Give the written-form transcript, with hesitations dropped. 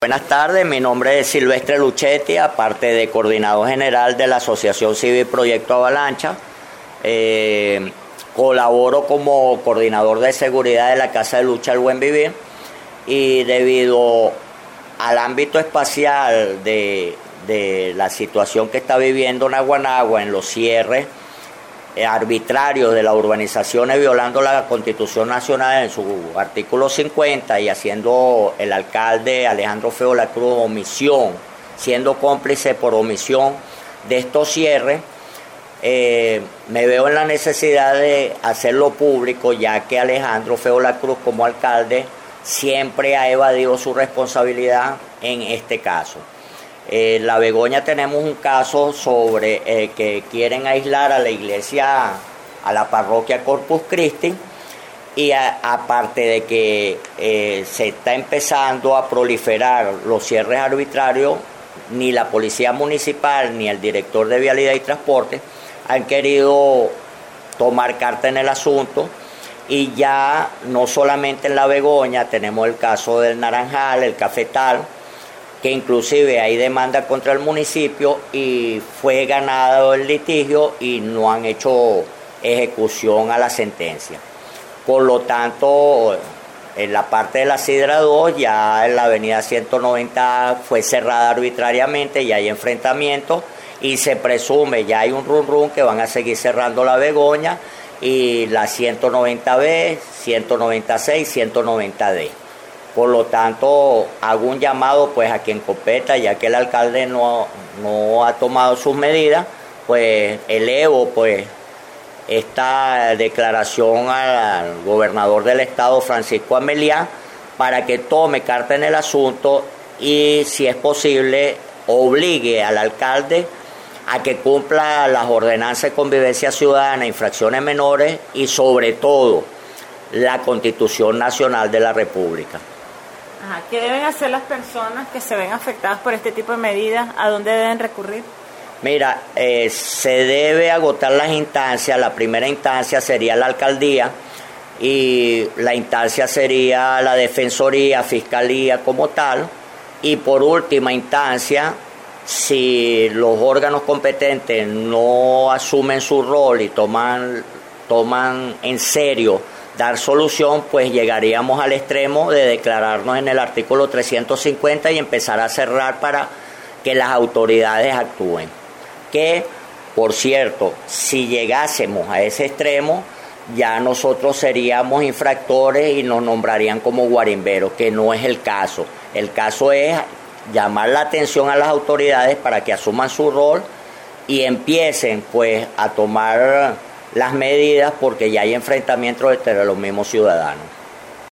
Buenas tardes, mi nombre es Silvestre Luchetti, aparte de coordinador general de la Asociación Civil Proyecto Avalancha. Colaboro como coordinador de seguridad de la Casa de Lucha El Buen Vivir y debido al ámbito espacial de la situación que está viviendo Naguanagua en los cierres arbitrarios de las urbanizaciones violando la Constitución Nacional en su artículo 50 y haciendo el alcalde Alejandro Feo La Cruz omisión, siendo cómplice por omisión de estos cierres, me veo en la necesidad de hacerlo público, ya que Alejandro Feo La Cruz como alcalde siempre ha evadido su responsabilidad en este caso. La Begoña tenemos un caso sobre que quieren aislar a la iglesia, a la parroquia Corpus Christi, y aparte de que se está empezando a proliferar los cierres arbitrarios, ni la policía municipal ni el director de Vialidad y Transporte han querido tomar carta en el asunto, y ya no solamente en La Begoña, tenemos el caso del Naranjal, el Cafetal, que inclusive hay demanda contra el municipio y fue ganado el litigio y no han hecho ejecución a la sentencia. Por lo tanto, en la parte de la Sidra 2, ya en la avenida 190 fue cerrada arbitrariamente, ya hay enfrentamientos y se presume, ya hay un run que van a seguir cerrando La Begoña y la 190B, 196, 190D. Por lo tanto, hago un llamado pues a quien competa, ya que el alcalde no ha tomado sus medidas, pues elevo pues esta declaración al gobernador del estado, Francisco Ameliá, para que tome carta en el asunto y, si es posible, obligue al alcalde a que cumpla las ordenanzas de convivencia ciudadana, infracciones menores y sobre todo la Constitución Nacional de la República. ¿Qué deben hacer las personas que se ven afectadas por este tipo de medidas? ¿A dónde deben recurrir? Mira, se debe agotar las instancias. La primera instancia sería la alcaldía y la instancia sería la defensoría, fiscalía como tal, y por última instancia, si los órganos competentes no asumen su rol y toman en serio dar solución, pues llegaríamos al extremo de declararnos en el artículo 350 y empezar a cerrar para que las autoridades actúen. Que, por cierto, si llegásemos a ese extremo, ya nosotros seríamos infractores y nos nombrarían como guarimberos, que no es el caso. El caso es llamar la atención a las autoridades para que asuman su rol y empiecen pues a tomar las medidas, porque ya hay enfrentamientos entre los mismos ciudadanos.